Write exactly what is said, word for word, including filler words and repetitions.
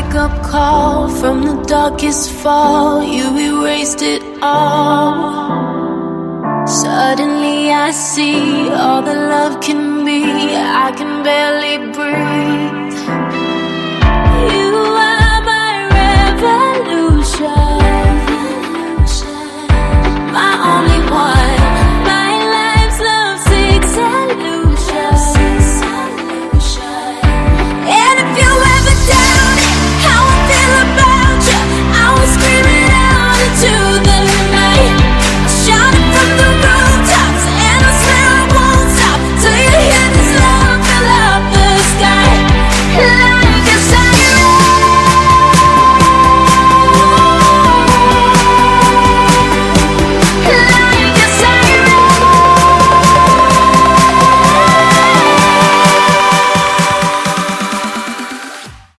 wake-up call from the darkest fall. You erased it all. Suddenly I see all the love can be. I can barely breathe.